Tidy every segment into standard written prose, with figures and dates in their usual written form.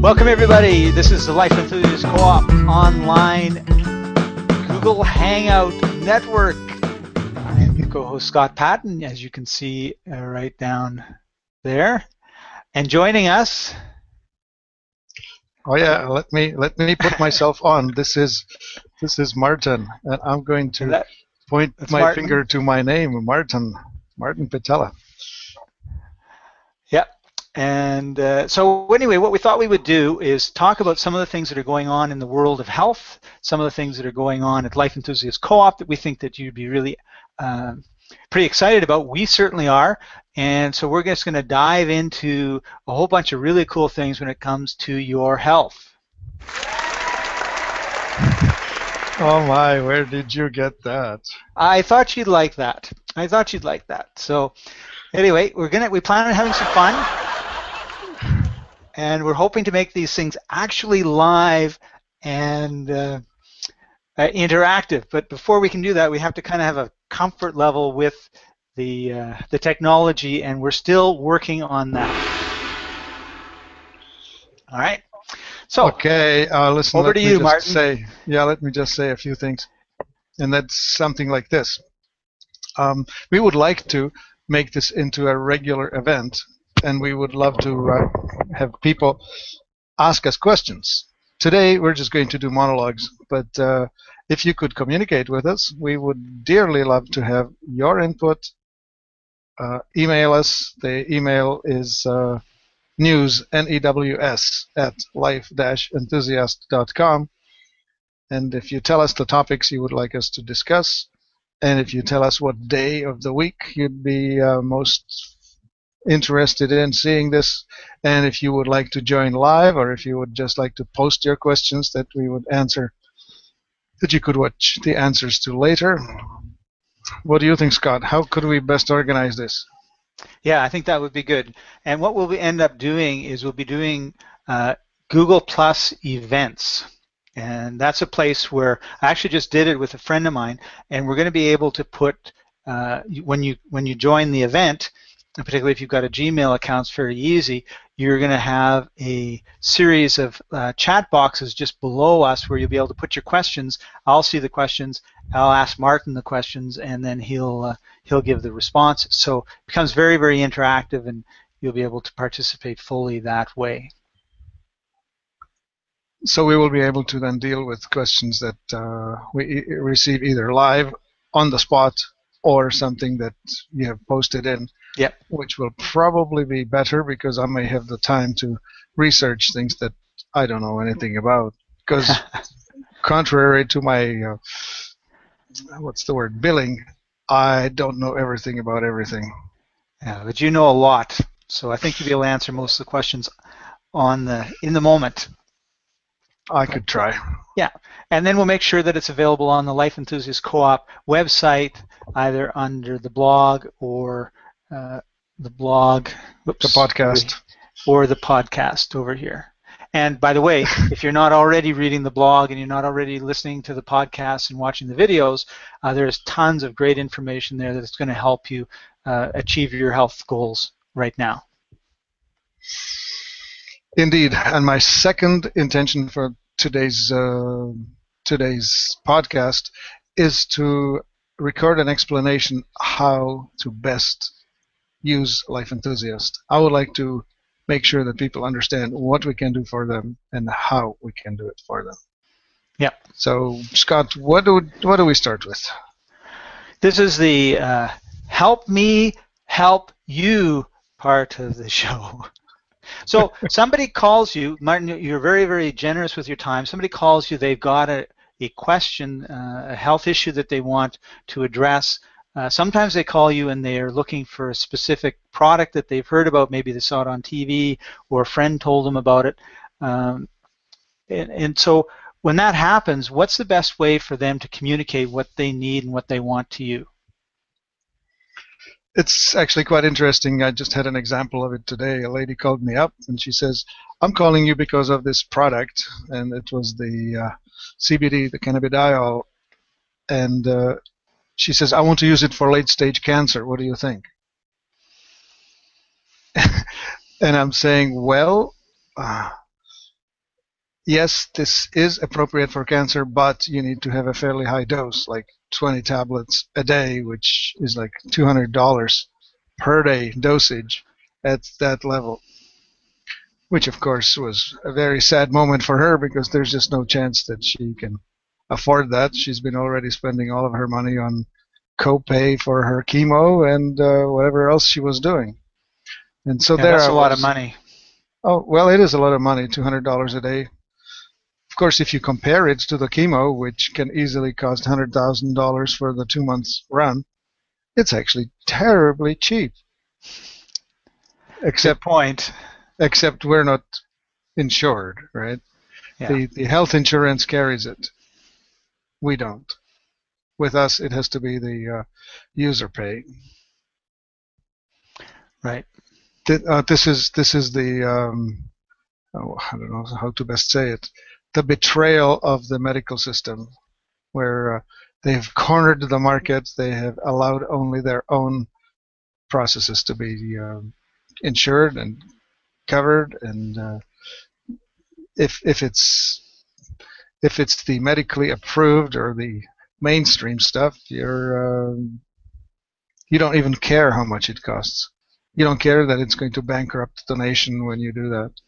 Welcome everybody. This is the Life Enthusiast Co-op online Google Hangout Network. I'm your co-host Scott Patton, as you can see right down there. And joining us. Oh yeah, let me put myself on. This is Martin, and I'm going to point my Martin. finger to my name, Martin Patella. Yep. And so anyway, what we thought we would do is talk about some of the things that are going on in the world of health, some of the things that are going on at Life Enthusiast Co-op that we think that you'd be really pretty excited about. We certainly are. And so we're just going to dive into a whole bunch of really cool things when it comes to your health. Oh my, where did you get that? I thought you'd like that. So anyway, we plan on having some fun. And we're hoping to make these things actually live and interactive. But before we can do that, we have to kind of have a comfort level with the technology, and we're still working on that. All right. So okay, listen. Over to you, Martin. Let me just say a few things, and that's something like this. We would like to make this into a regular event, and we would love to have people ask us questions. Today, we're just going to do monologues, but if you could communicate with us, we would dearly love to have your input. Email us. The email is news, N-E-W-S, @life-enthusiast.com. And if you tell us the topics you would like us to discuss, and if you tell us what day of the week you'd be most interested in seeing this, and if you would like to join live, or if you would just like to post your questions that we would answer, that you could watch the answers to later. What do you think, Scott? How could we best organize this? Yeah, I think that would be good. And what we'll end up doing is we'll be doing Google Plus events. And that's a place where I actually just did it with a friend of mine, and we're going to be able to put, when you join the event, and particularly if you've got a Gmail account, it's very easy. You're going to have a series of chat boxes just below us where you'll be able to put your questions. I'll see the questions. I'll ask Martin the questions, and then he'll give the response. So it becomes very, very interactive, and you'll be able to participate fully that way. So we will be able to then deal with questions that we receive either live on the spot or something that you have posted in. Yep. Which will probably be better because I may have the time to research things that I don't know anything about. Because contrary to my, billing, I don't know everything about everything. Yeah, but you know a lot. So I think you'll be able to answer most of the questions in the moment. I could try. Yeah, and then we'll make sure that it's available on the Life Enthusiast Co-op website, either under the blog or the podcast, or the podcast over here. And by the way, if you're not already reading the blog and you're not already listening to the podcast and watching the videos, there's tons of great information there that's going to help you achieve your health goals right now. Indeed, and my second intention for today's podcast is to record an explanation how to best use Life Enthusiast. I would like to make sure that people understand what we can do for them and how we can do it for them. Yeah. So, Scott, what do we start with? This is the help me help you part of the show. So somebody calls you, Martin, you're very, very generous with your time. Somebody calls you, they've got a question, a health issue that they want to address. Sometimes they call you and they're looking for a specific product that they've heard about. Maybe they saw it on TV or a friend told them about it. And so when that happens, what's the best way for them to communicate what they need and what they want to you? It's actually quite interesting. I just had an example of it today. A lady called me up and she says, I'm calling you because of this product. And it was the CBD, the cannabidiol. And she says, I want to use it for late-stage cancer. What do you think? And I'm saying, well, yes, this is appropriate for cancer, but you need to have a fairly high dose, like 20 tablets a day, which is like $200 per day dosage at that level, which of course was a very sad moment for her because there's just no chance that she can afford that. She's been already spending all of her money on copay for her chemo and whatever else she was doing. And so Yeah, there that's I a lot of was. money. Oh, well, it is a lot of money, $200 a day. Of course, if you compare it to the chemo, which can easily cost $100,000 for the 2 months run, it's actually terribly cheap. Good Except, point. except we're not insured, right? Yeah, The health insurance carries it. We don't. With us, it has to be the user pay. right. This is the I don't know how to best say it. The betrayal of the medical system, where they've cornered the market. They have allowed only their own processes to be insured and covered, and if it's the medically approved or the mainstream stuff, you don't even care how much it costs. You don't care that it's going to bankrupt the nation when you do that.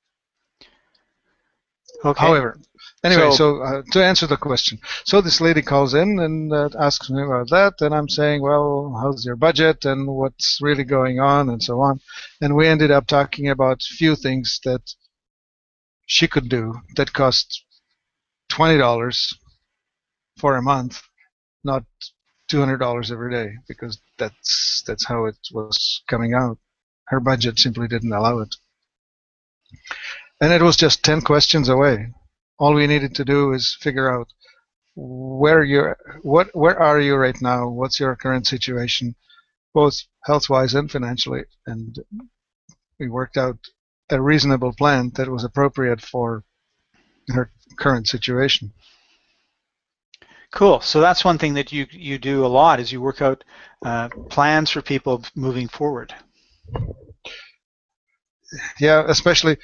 Okay. However, anyway, So, so to answer the question, so this lady calls in and asks me about that, and I'm saying, well, how's your budget and what's really going on and so on. And we ended up talking about a few things that she could do that cost $20 for a month, not $200 every day, because that's how it was coming out. Her budget simply didn't allow it. And it was just 10 questions away. All we needed to do is figure out where are you right now? What's your current situation, both health-wise and financially? And we worked out a reasonable plan that was appropriate for her current situation. cool. So that's one thing that you do a lot is you work out plans for people moving forward. Yeah, especially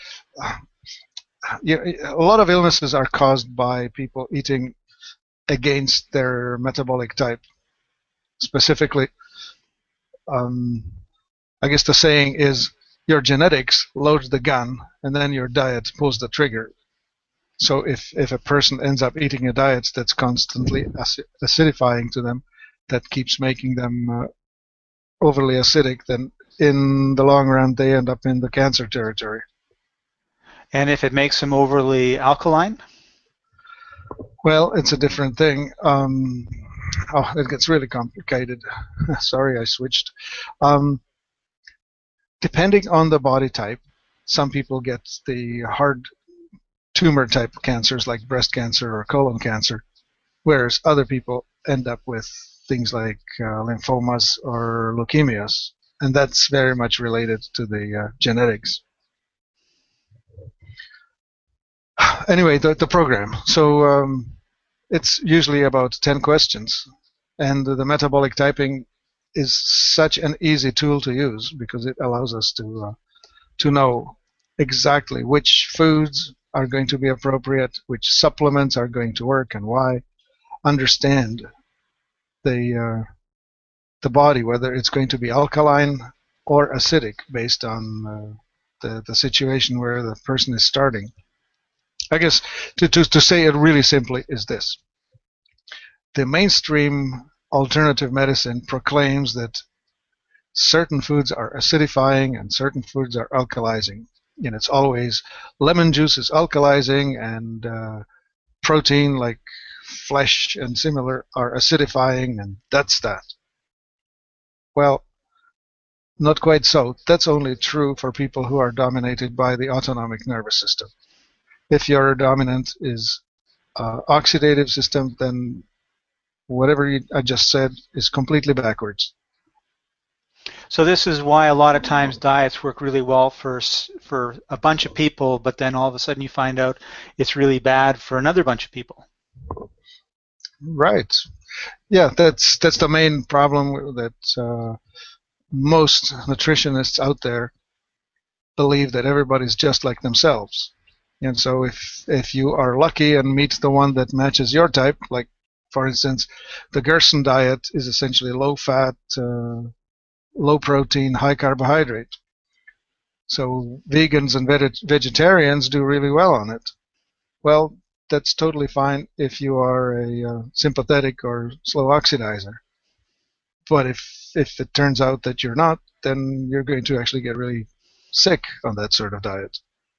a lot of illnesses are caused by people eating against their metabolic type. Specifically, um, I guess the saying is your genetics loads the gun and then your diet pulls the trigger. So if a person ends up eating a diet that's constantly acidifying to them, that keeps making them overly acidic, then in the long run they end up in the cancer territory. And if it makes them overly alkaline? Well, it's a different thing. It gets really complicated. Sorry, I switched. Um, Depending on the body type, some people get the hard tumor type cancers like breast cancer or colon cancer, whereas other people end up with things like lymphomas or leukemias, and that's very much related to the genetics. Anyway, the program. So it's usually about 10 questions, and the metabolic typing is such an easy tool to use because it allows us to know exactly which foods are going to be appropriate, which supplements are going to work, and why. Understand the body, whether it's going to be alkaline or acidic based on the situation where the person is starting. I guess to say it really simply is this. The mainstream alternative medicine proclaims that certain foods are acidifying and certain foods are alkalizing. And it's always lemon juice is alkalizing and protein like flesh and similar are acidifying, and that's that. Well, not quite so. That's only true for people who are dominated by the autonomic nervous system. If your dominant is oxidative system, then whatever I just said is completely backwards. So this is why a lot of times diets work really well for a bunch of people, but then all of a sudden you find out it's really bad for another bunch of people. Right. Yeah, that's the main problem that most nutritionists out there believe that everybody's just like themselves. And so if you are lucky and meet the one that matches your type, like for instance, the Gerson diet is essentially low fat, low protein, high carbohydrate. So vegans and vegetarians do really well on it. Well, that's totally fine if you are a sympathetic or slow oxidizer. But if it turns out that you're not, then you're going to actually get really sick on that sort of diet.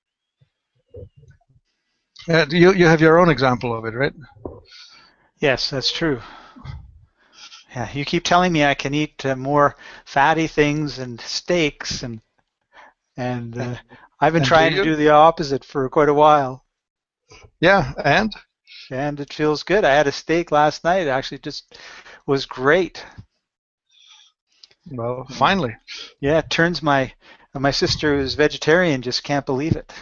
You have your own example of it, right? Yes, that's true. Yeah, you keep telling me I can eat more fatty things and steaks, and I've been And do trying to you? do the opposite for quite a while, Yeah, and it feels good. I had a steak last night. It actually just was great. well, Yeah, finally. yeah, it turns my sister who's vegetarian just can't believe it.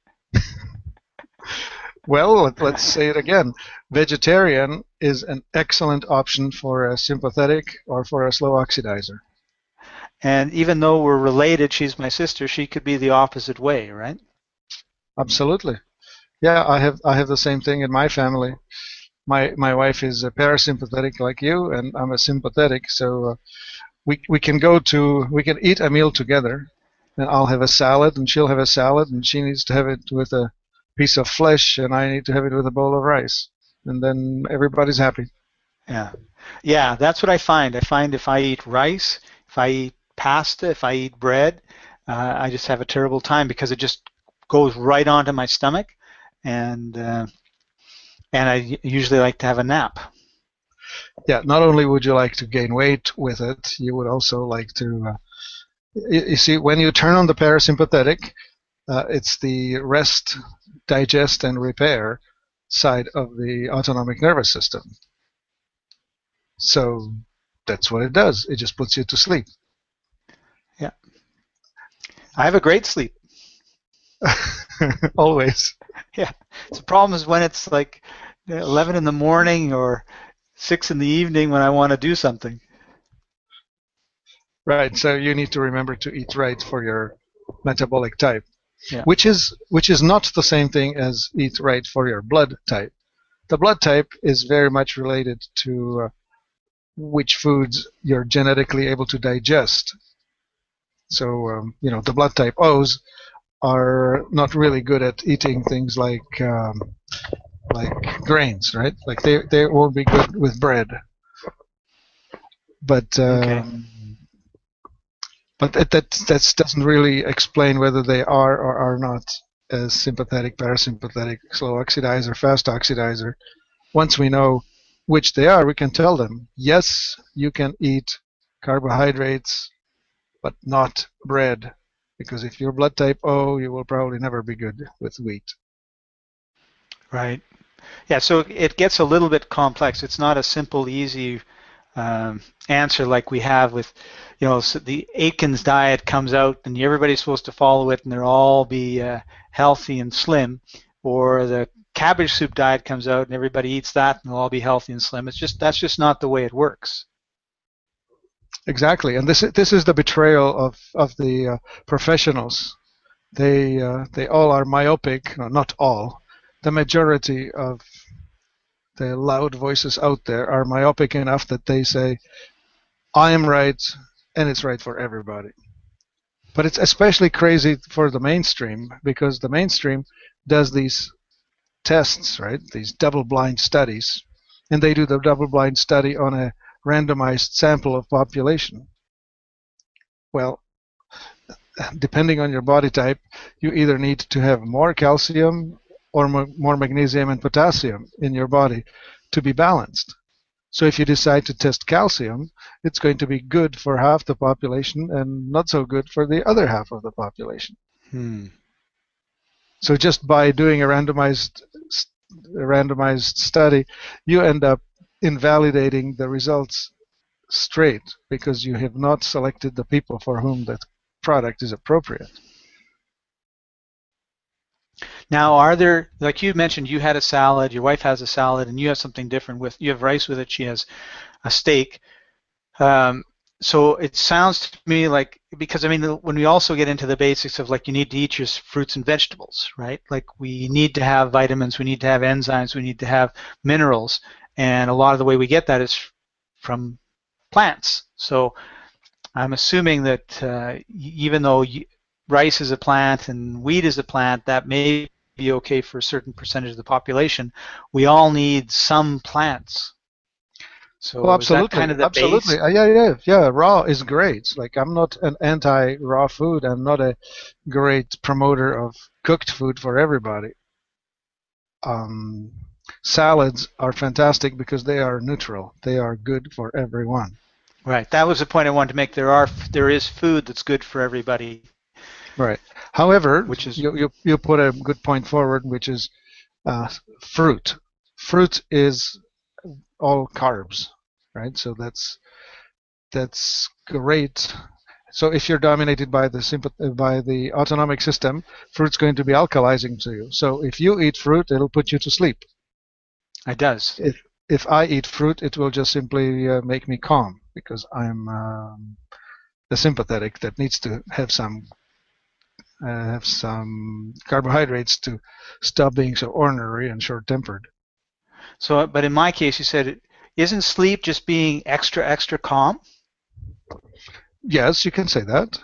Well, let's say it again. Vegetarian is an excellent option for a sympathetic or for a slow oxidizer. And even though we're related, she's my sister, she could be the opposite way, right? Absolutely. Yeah, I have the same thing in my family. My wife is a parasympathetic like you, and I'm a sympathetic. So we can we can eat a meal together, and I'll have a salad, and she'll have a salad, and she needs to have it with a piece of flesh, and I need to have it with a bowl of rice, and then everybody's happy. Yeah. Yeah, that's what I find. I find if I eat rice, if I eat pasta, if I eat bread, I just have a terrible time because it just goes right onto my stomach, and and I usually like to have a nap. Yeah, not only would you like to gain weight with it, you would also like to. You see, when you turn on the parasympathetic, it's the rest, digest, and repair side of the autonomic nervous system. So that's what it does. It just puts you to sleep. Yeah. I have a great sleep. Always. Yeah. The problem is when it's like 11 in the morning or 6 in the evening when I want to do something. Right. So you need to remember to eat right for your metabolic type, Yeah. which is not the same thing as eat right for your blood type. The blood type is very much related to which foods you're genetically able to digest. So the blood type O's are not really good at eating things like grains, right? Like they won't be good with bread. But Okay. that doesn't really explain whether they are or are not as sympathetic, parasympathetic, slow oxidizer, fast oxidizer. Once we know which they are, we can tell them, yes, you can eat carbohydrates, but not bread. Because if you're blood type O, you will probably never be good with wheat. Right. Yeah, so it gets a little bit complex. It's not a simple, easy answer like we have with, so the Atkins diet comes out and everybody's supposed to follow it and they'll all be healthy and slim, or the cabbage soup diet comes out and everybody eats that and they'll all be healthy and slim. That's just not the way it works. Exactly, and this is the betrayal of the professionals. They all are myopic. No, not all. The majority of the loud voices out there are myopic enough that they say, I am right, and it's right for everybody. But it's especially crazy for the mainstream because the mainstream does these tests, right? These double-blind studies, and they do the double-blind study on a randomized sample of population. Well, depending on your body type, you either need to have more calcium or more magnesium and potassium in your body to be balanced. So if you decide to test calcium, it's going to be good for half the population and not so good for the other half of the population. Hmm. So just by doing a randomized study, you end up invalidating the results straight because you have not selected the people for whom that product is appropriate. Now, are there, like you mentioned, you had a salad, your wife has a salad, and you have something different you have rice with it, she has a steak. Um, So it sounds to me like, because I mean, when we also get into the basics of like you need to eat your fruits and vegetables, right? Like we need to have vitamins, we need to have enzymes, we need to have minerals, and a lot of the way we get that is from plants. So I'm assuming that even though rice is a plant and wheat is a plant, that may be okay for a certain percentage of the population. We all need some plants. Oh, So is that absolutely, kind of the absolutely. base? Yeah. Raw is great. Like I'm not an anti-raw food. I'm not a great promoter of cooked food for everybody. Um, Salads are fantastic because they are neutral. They are good for everyone. Right. That was the point I wanted to make. There is food that's good for everybody, Right. However, which is you put a good point forward, which is uh, fruit. Fruit is all carbs, right? So that's great. So if you're dominated by by the autonomic system, fruit's going to be alkalizing to you. So if you eat fruit, it'll put you to sleep. it does. If I eat fruit, it will just simply make me calm because I'm the sympathetic that needs to have some carbohydrates to stop being so ornery and short-tempered. So, but in my case, you said, isn't sleep just being extra, extra calm? Yes, you can say that.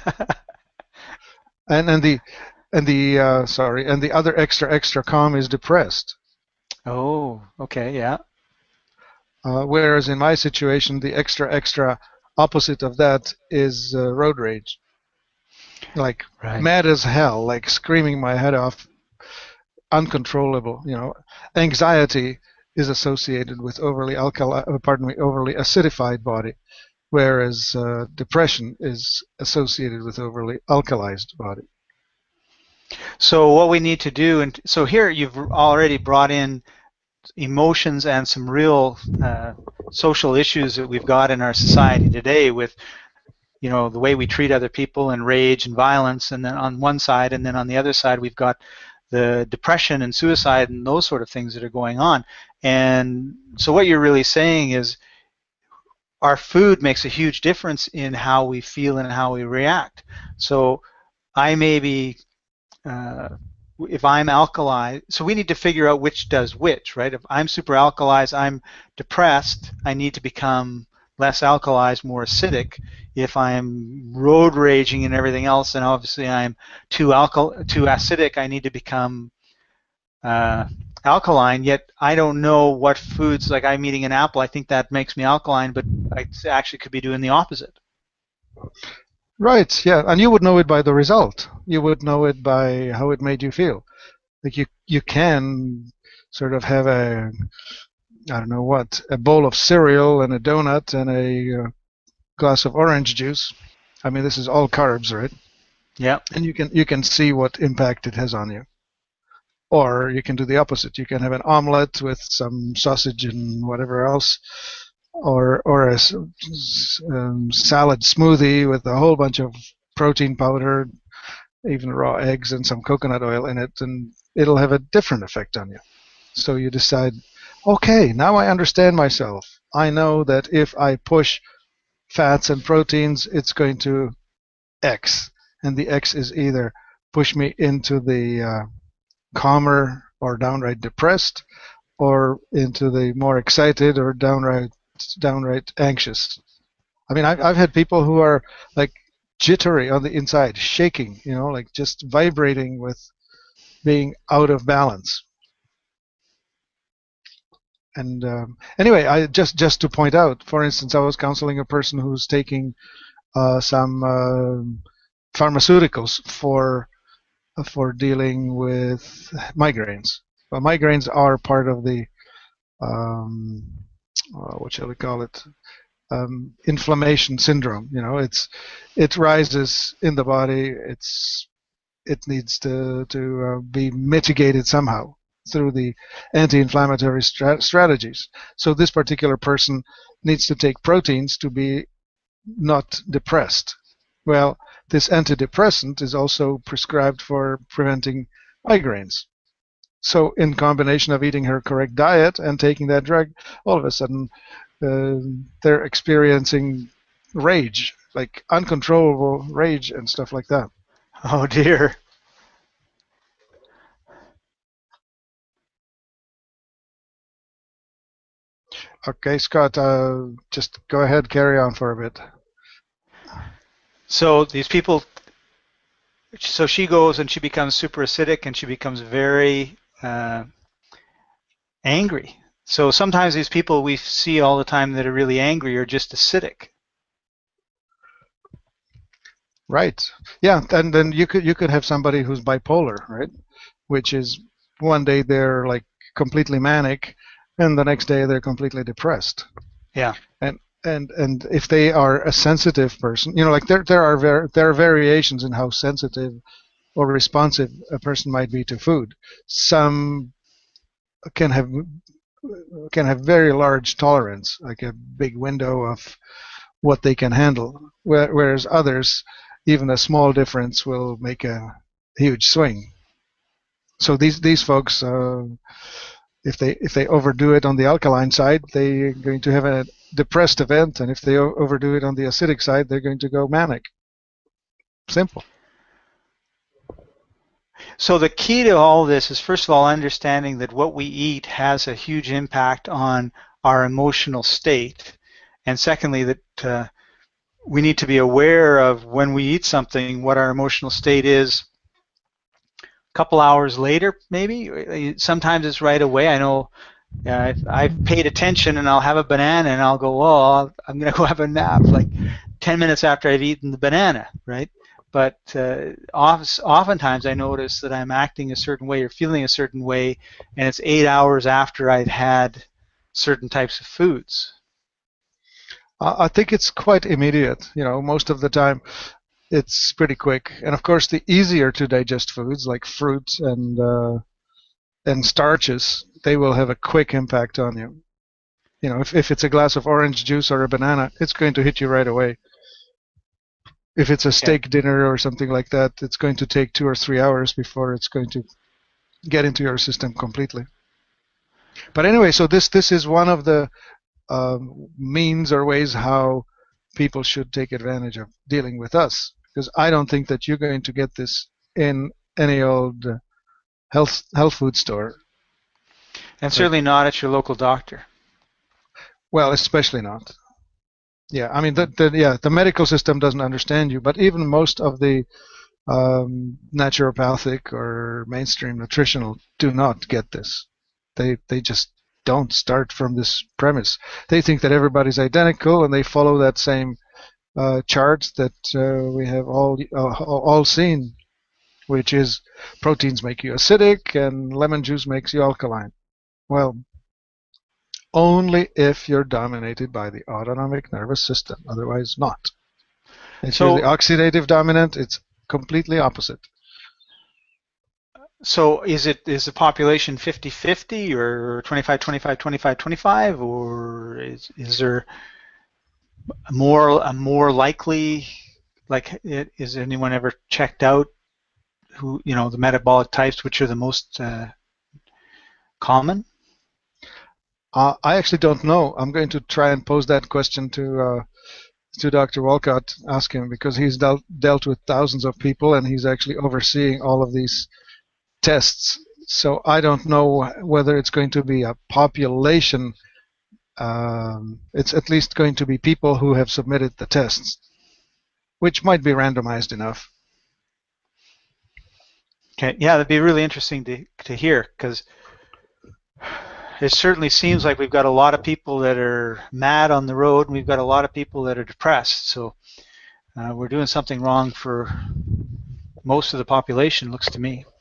And the other extra calm is depressed. Oh, okay, yeah. Whereas in my situation, the extra opposite of that is road rage, like Right. mad as hell, like screaming my head off, uncontrollable. Anxiety is associated with overly acidified body, whereas depression is associated with overly alkalized body. So what we need to do, and so here you've already brought in emotions and some real social issues that we've got in our society today with, the way we treat other people and rage and violence, and then on one side, and then on the other side, we've got the depression and suicide and those sort of things that are going on. And so what you're really saying is our food makes a huge difference in how we feel and how we react. So I may be, uh, if I'm alkali, so we need to figure out which does which, right? If I'm super alkalized, I'm depressed, I need to become less alkalized, more acidic. If I'm road raging and everything else, and obviously I'm too acidic, I need to become uh, alkaline. Yet I don't know what foods, like I'm eating an apple, I think that makes me alkaline, but I actually could be doing the opposite. Right, yeah, and you would know it by the result. You would know it by how it made you feel. Like you can sort of have I don't know what, a bowl of cereal and a donut and a glass of orange juice. I mean, this is all carbs, right? Yeah. And you can see what impact it has on you. Or you can do the opposite. You can have an omelet with some sausage and whatever else, or a salad smoothie with a whole bunch of protein powder, even raw eggs and some coconut oil in it, and it'll have a different effect on you. So you decide, okay, now I understand myself. I know that if I push fats and proteins, it's going to X, and the X is either push me into the calmer or downright depressed, or into the more excited or downright anxious. I mean, I've had people who are like jittery on the inside, shaking, like just vibrating with being out of balance. And anyway, I just to point out, for instance, I was counseling a person who's taking some pharmaceuticals for dealing with migraines. Well, migraines are part of the um, what shall we call it? Inflammation syndrome. It rises in the body. It needs to be mitigated somehow through the anti-inflammatory strategies. So this particular person needs to take proteins to be not depressed. Well, this antidepressant is also prescribed for preventing migraines. So in combination of eating her correct diet and taking that drug, all of a sudden they're experiencing rage, like uncontrollable rage and stuff like that. Oh dear. Okay, Scott, just go ahead, carry on for a bit. So these people, so she goes and she becomes super acidic and she becomes very angry. So sometimes these people we see all the time that are really angry are just acidic. Right. Yeah, and then you could have somebody who's bipolar, right? Which is one day they're like completely manic, and the next day they're completely depressed. Yeah. And if they are a sensitive person, like there are variations in how sensitive or responsive a person might be to food. Some can have very large tolerance, like a big window of what they can handle, whereas others, even a small difference will make a huge swing. So these folks, if they overdo it on the alkaline side, they're going to have a depressed event, and if they overdo it on the acidic side, they're going to go manic. Simple. So the key to all this is, first of all, understanding that what we eat has a huge impact on our emotional state, and secondly, that we need to be aware of when we eat something, what our emotional state is a couple hours later, maybe. Sometimes it's right away. I know I've paid attention and I'll have a banana and I'll go, oh, I'm going to go have a nap like 10 minutes after I've eaten the banana, right? But oftentimes I notice that I'm acting a certain way or feeling a certain way, and it's 8 hours after I've had certain types of foods. I think it's quite immediate. Most of the time it's pretty quick. And of course, the easier to digest foods like fruit and starches, they will have a quick impact on you. If it's a glass of orange juice or a banana, it's going to hit you right away. If it's a steak dinner or something like that, it's going to take 2 or 3 hours before it's going to get into your system completely. But anyway, so this is one of the means or ways how people should take advantage of dealing with us, because I don't think that you're going to get this in any old health food store. And certainly not at your local doctor. Well, especially not. Yeah, I mean, the medical system doesn't understand you, but even most of the naturopathic or mainstream nutritional do not get this. They just don't start from this premise. They think that everybody's identical, and they follow that same chart that we have all seen, which is proteins make you acidic and lemon juice makes you alkaline. Well, only if you're dominated by the autonomic nervous system, otherwise not. If you're the oxidative dominant, it's completely opposite. So is the population 50-50 or 25-25-25-25, or is there a more likely, like, is anyone ever checked out who, the metabolic types, which are the most common? I actually don't know. I'm going to try and pose that question to Dr. Wolcott, ask him, because he's dealt with thousands of people and he's actually overseeing all of these tests. So I don't know whether it's going to be a population. It's at least going to be people who have submitted the tests, which might be randomized enough. Okay, yeah, that'd be really interesting to hear, because it certainly seems like we've got a lot of people that are mad on the road, and we've got a lot of people that are depressed. So we're doing something wrong for most of the population, looks to me.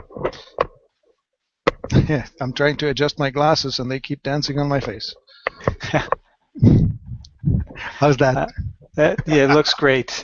Yeah, I'm trying to adjust my glasses, and they keep dancing on my face. How's that? Yeah, it looks great.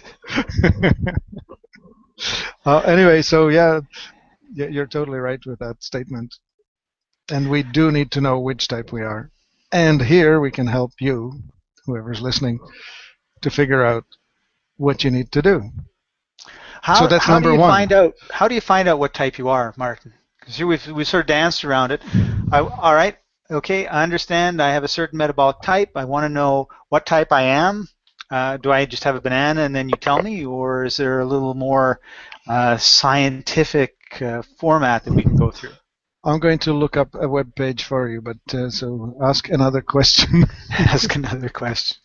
Anyway, so yeah, you're totally right with that statement. And we do need to know which type we are. And here we can help you, whoever's listening, to figure out what you need to do. So that's number one. How do you find out what type you are, Martin? Because here we sort of danced around it. All right, okay, I understand I have a certain metabolic type. I want to know what type I am. Do I just have a banana and then you tell me, or is there a little more scientific format that we can go through? I'm going to look up a web page for you, but so ask another question. Ask another question.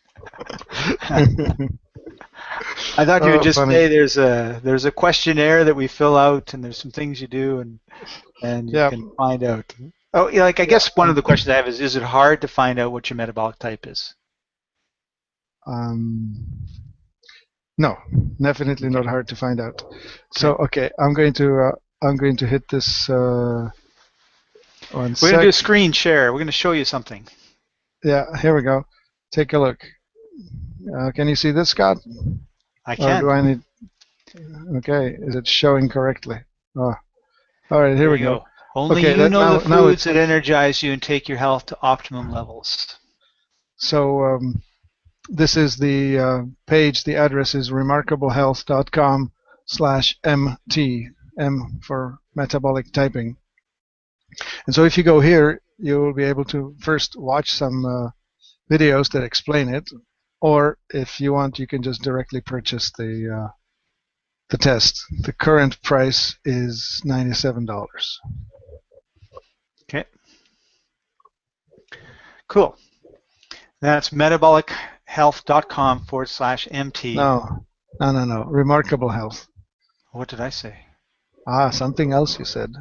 I thought you would just Funny. say there's a questionnaire that we fill out and there's some things you do and you Yeah. can find out. Oh, yeah, like I guess one of the questions I have is it hard to find out what your metabolic type is? Um, no, definitely not hard to find out. So Okay. I'm going to hit this one We're going to do a sec. screen share. We're going to show you something. Yeah, here we go. Take a look. Can you see this, Scott? I Or do can. I need? Okay, is it showing correctly? Oh, all right, here There we you go. go. Only Okay, you that know the now foods it's that energize you and take your health to optimum levels. so. This is the page. The address is remarkablehealth.com/mt. M for metabolic typing. And so if you go here, you will be able to first watch some videos that explain it, or if you want, you can just directly purchase the test. The current price is $97. Okay. Cool. That's metabolichealth.com/MT. No. Remarkable Health. What did I say? Something else you said.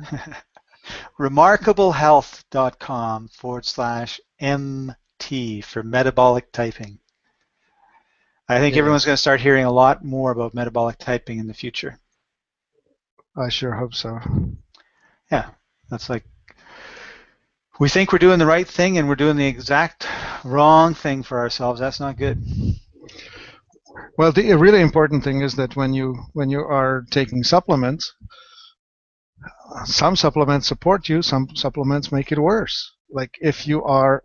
remarkablehealth.com/MT for metabolic typing. I think everyone's going to Yes, start hearing a lot more about metabolic typing in the future. I sure hope so. Yeah, that's like we think we're doing the right thing and we're doing the exact wrong thing for ourselves. That's not good. Well, the really important thing is that when you are taking supplements, some supplements support you, some supplements make it worse. Like if you are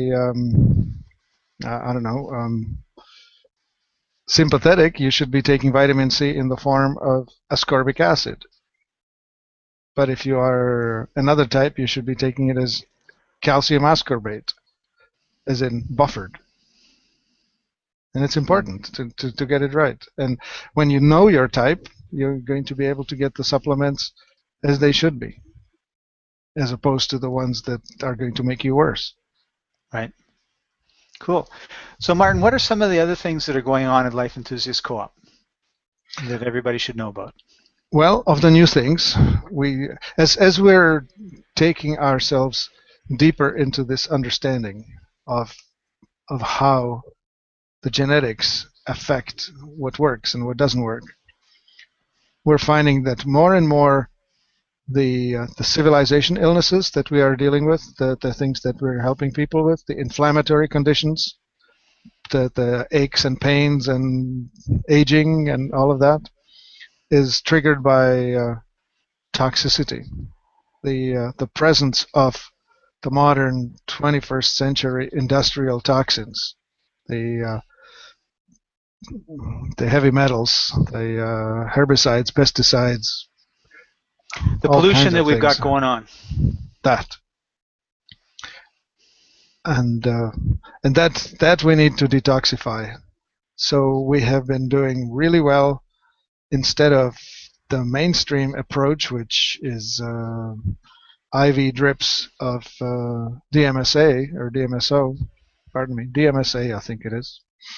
I don't know, sympathetic, you should be taking vitamin C in the form of ascorbic acid. But if you are another type, you should be taking it as calcium ascorbate, as in buffered. And it's important to get it right. And when you know your type, you're going to be able to get the supplements as they should be, as opposed to the ones that are going to make you worse. Right. Cool. So Martin, what are some of the other things that are going on at Life Enthusiast Co-op that everybody should know about? Well, of the new things, we as we're taking ourselves deeper into this understanding of how the genetics affect what works and what doesn't work, we're finding that more and more the civilization illnesses that we are dealing with, the things that we're helping people with, the inflammatory conditions, the aches and pains and aging and all of that, is triggered by toxicity. The presence of the modern 21st century industrial toxins, the the heavy metals, the herbicides, pesticides, The all pollution kinds that of we've got things. going on. That and that we need to detoxify. So we have been doing really well instead of the mainstream approach, which is IV drips of DMSA or DMSO. Pardon me, DMSA, I think it is.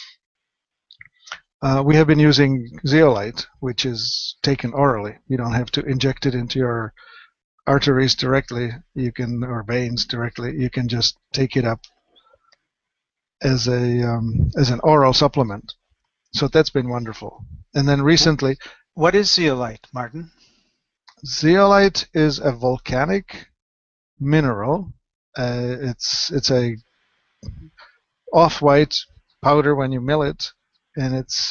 We have been using zeolite, which is taken orally. You don't have to inject it into your arteries directly. You can, or veins directly. You can just take it up as an oral supplement. So that's been wonderful. And then recently, What is zeolite, Martin? zeolite is a volcanic mineral. It's a off-white powder when you mill it, and it's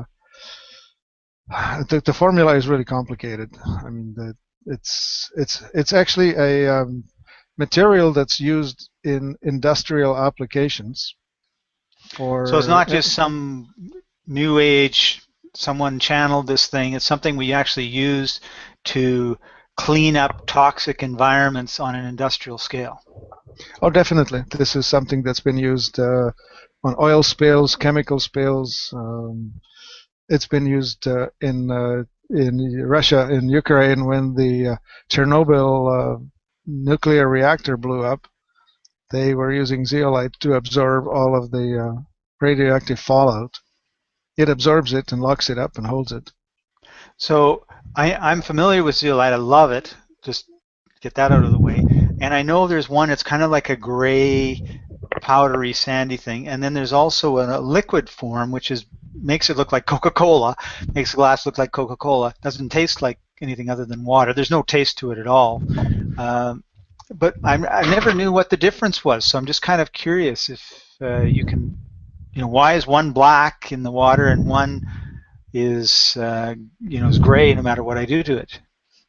the formula is really complicated. I mean, it's actually a material that's used in industrial applications So it's not for just some new age, someone channeled this thing. It's something we actually use to clean up toxic environments on an industrial scale. oh, definitely. This is something that's been used on oil spills, chemical spills. It's been used in Russia, in Ukraine, when the Chernobyl nuclear reactor blew up. They were using zeolite to absorb all of the radioactive fallout. It absorbs it and locks it up and holds it. So I'm familiar with zeolite. I love it. Just get that out of the way. And I know there's one that's kind of like a gray, powdery, sandy thing. And then there's also a liquid form, which makes it look like Coca-Cola, makes the glass look like Coca-Cola. Doesn't taste like anything other than water. There's no taste to it at all. But I never knew what the difference was. So I'm just kind of curious if you can, why is one black in the water and one is is gray no matter what I do to it.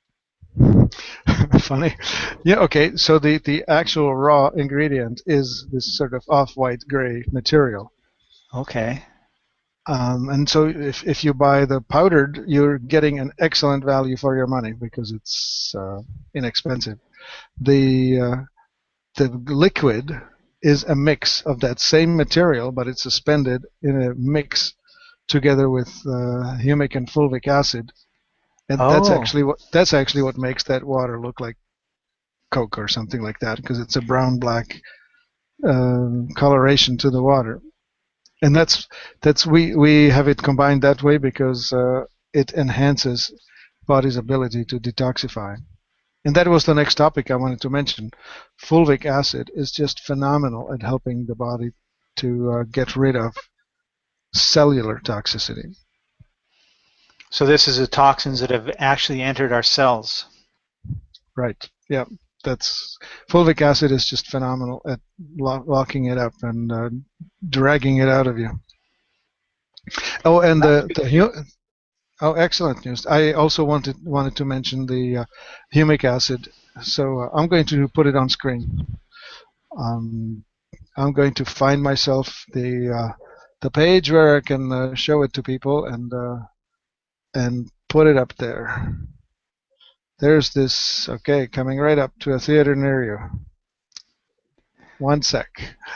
Funny. Yeah, okay. So the actual raw ingredient is this sort of off-white gray material. Okay. And so if you buy the powdered, you're getting an excellent value for your money because it's inexpensive. The liquid is a mix of that same material, but it's suspended in a mix together with humic and fulvic acid, and that's actually what makes that water look like Coke or something like that, because it's a brown-black coloration to the water. And that's we have it combined that way because it enhances body's ability to detoxify. And that was the next topic I wanted to mention. Fulvic acid is just phenomenal at helping the body to get rid of cellular toxicity. So this is the toxins that have actually entered our cells. Right. Yeah. That's fulvic acid is just phenomenal at locking it up and dragging it out of you. Oh, and excellent news. I also wanted to mention the humic acid. So I'm going to put it on screen. I'm going to find myself the page where I can show it to people and put it up there. There's this, okay, coming right up to a theater near you. One sec.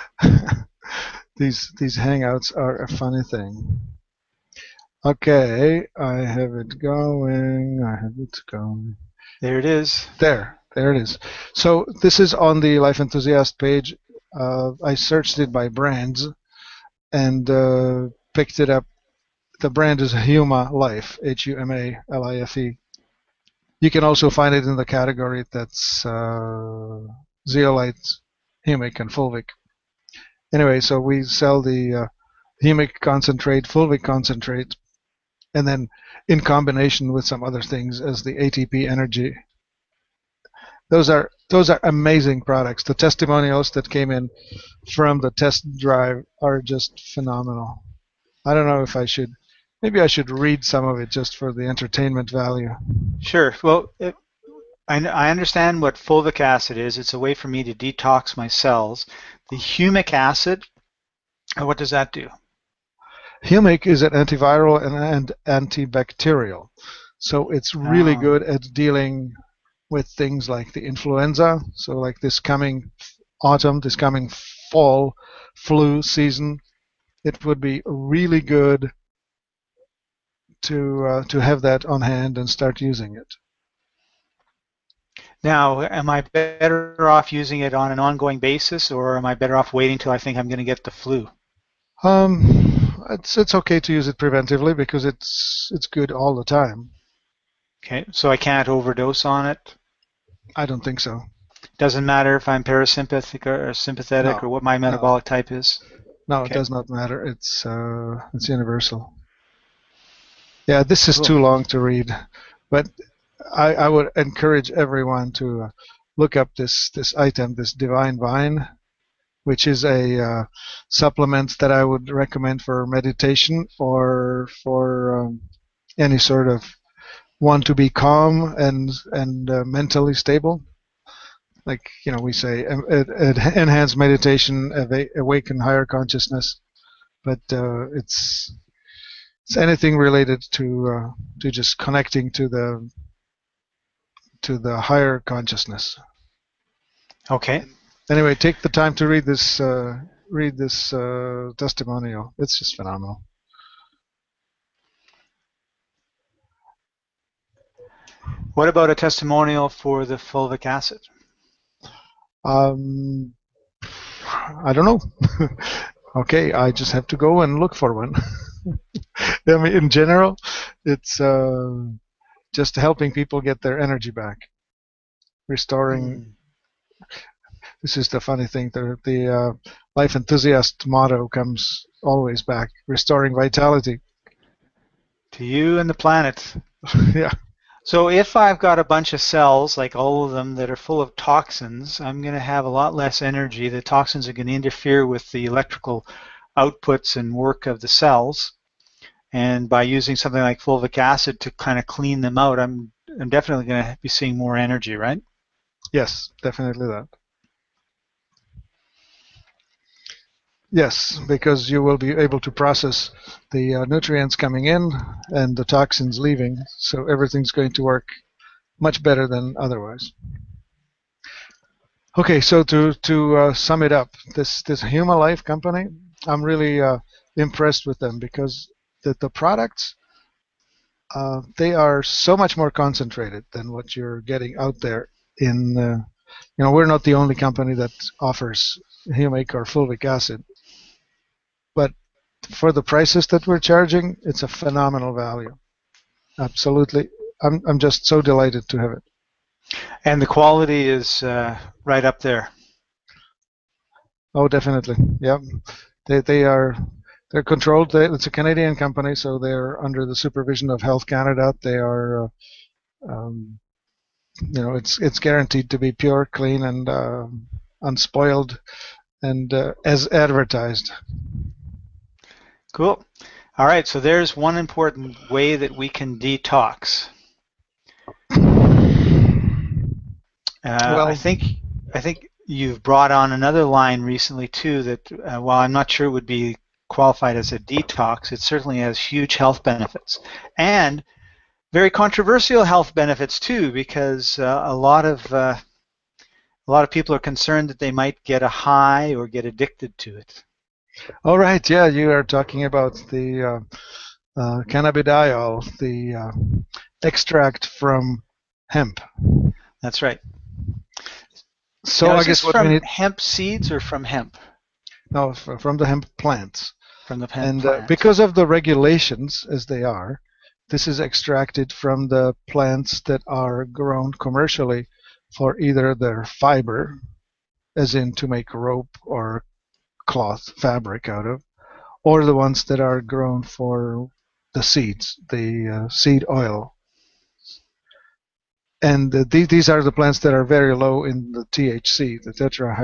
These hangouts are a funny thing. Okay, I have it going. There it is. There it is. So this is on the Life Enthusiast page. I searched it by brands and picked it up. The brand is Huma Life, Humalife. You can also find it in the category that's zeolite, humic, and fulvic. Anyway, so we sell the humic concentrate, fulvic concentrate, and then in combination with some other things as the ATP energy. Those are amazing products. The testimonials that came in from the test drive are just phenomenal. I don't know if maybe I should read some of it just for the entertainment value. Sure. Well, I understand what fulvic acid is. It's a way for me to detox my cells. The humic acid, what does that do? Humic is an antiviral and antibacterial. So it's really good at dealing with things like the influenza. So like this coming autumn, this coming fall flu season, it would be really good to have that on hand and start using it. Now, am I better off using it on an ongoing basis, or am I better off waiting till I think I'm going to get the flu? It's okay to use it preventively because it's good all the time. Okay, so I can't overdose on it? I don't think so. Doesn't matter if I'm parasympathetic or sympathetic, or what my metabolic type is? No, okay. It does not matter. It's universal. Yeah, this is too long to read, but I would encourage everyone to look up this item, this Divine Vine, which is a supplement that I would recommend for meditation or for any sort of want to be calm and mentally stable. Like, we say enhance meditation, awaken higher consciousness, but it's anything related to just connecting to the higher consciousness. Okay. Anyway, take the time to read this read this testimonial. It's just phenomenal. What about a testimonial for the fulvic acid? I don't know. Okay, I just have to go and look for one. I mean, in general, it's just helping people get their energy back, restoring. This is the funny thing. The life enthusiast motto comes always back: restoring vitality. To you and the planet. Yeah. So if I've got a bunch of cells, like all of them, that are full of toxins, I'm going to have a lot less energy. The toxins are going to interfere with the electrical outputs and work of the cells. And by using something like fulvic acid to kind of clean them out, I'm definitely going to be seeing more energy, right? Yes, definitely that. Yes, because you will be able to process the nutrients coming in and the toxins leaving, so everything's going to work much better than otherwise. Okay, so to sum it up, this Humalife company, I'm really impressed with them because the products, they are so much more concentrated than what you're getting out there in. We're not the only company that offers humic or fulvic acid, but for the prices that we're charging, it's a phenomenal value. Absolutely, I'm just so delighted to have it. And the quality is right up there. Oh, definitely. Yeah, they're controlled. It's a Canadian company, so they're under the supervision of Health Canada. They are, it's guaranteed to be pure, clean, and unspoiled, and as advertised. Cool. All right, so there's one important way that we can detox. Well, I think you've brought on another line recently too that while I'm not sure it would be qualified as a detox, it certainly has huge health benefits and very controversial health benefits too, because a lot of people are concerned that they might get a high or get addicted to it. All right, yeah, you are talking about the cannabidiol, the extract from hemp. That's right. So now, I guess what from we need. Hemp seeds or from hemp? No, from the hemp plants. From the hemp and because of the regulations as they are, this is extracted from the plants that are grown commercially for either their fiber, as in to make rope or cloth fabric out of, or the ones that are grown for the seeds, the seed oil. And these are the plants that are very low in the THC, the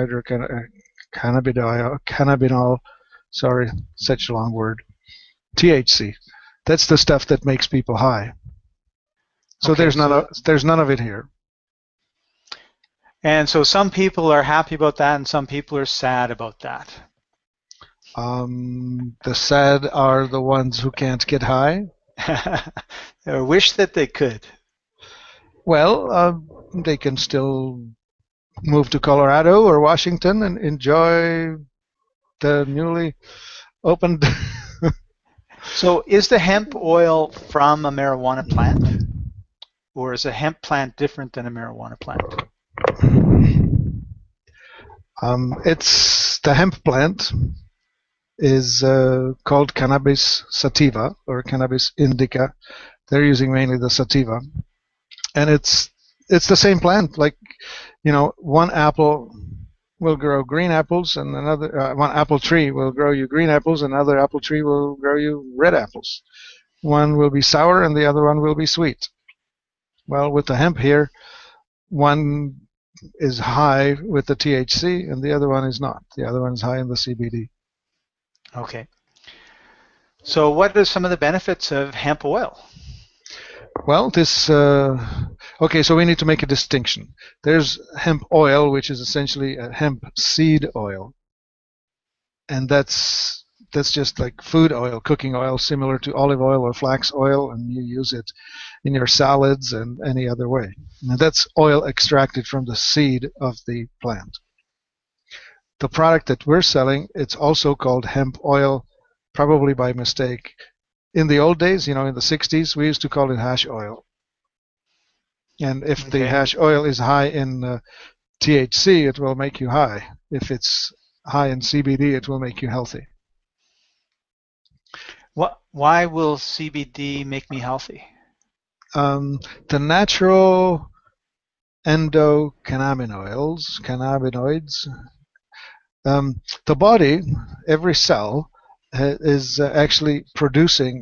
tetrahydrocannabinol. Sorry, such a long word. THC. That's the stuff that makes people high. So okay, there's none of it here. And so some people are happy about that, and some people are sad about that. The sad are the ones who can't get high. I wish that they could. Well, they can still move to Colorado or Washington and enjoy the newly opened. So is the hemp oil from a marijuana plant? Or is a hemp plant different than a marijuana plant? It's the hemp plant is called cannabis sativa or cannabis indica. They're using mainly the sativa, and it's the same plant. Like, one apple will grow green apples, and another one apple tree will grow you green apples, and another apple tree will grow you red apples. One will be sour, and the other one will be sweet. Well, with the hemp here, one is high with the THC, and the other one is not. The other one is high in the CBD. Okay. So what are some of the benefits of hemp oil? Well, okay, so we need to make a distinction. There's hemp oil, which is essentially a hemp seed oil, and that's just like food oil, cooking oil, similar to olive oil or flax oil, and you use it in your salads and any other way. And that's oil extracted from the seed of the plant. the product that we're selling, it's also called hemp oil, probably by mistake. In the old days, in the 60s, we used to call it hash oil. And if the Okay. hash oil is high in THC, it will make you high. If it's high in CBD, it will make you healthy. Why will CBD make me healthy? The natural cannabinoids, the body, every cell, is actually producing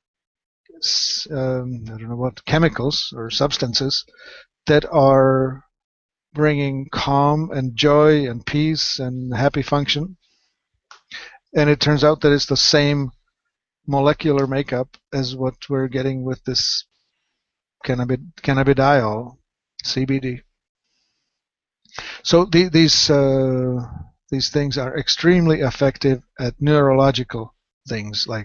I don't know what chemicals or substances that are bringing calm and joy and peace and happy function. And it turns out that it's the same molecular makeup as what we're getting with this cannabidiol, CBD. So these things are extremely effective at neurological things like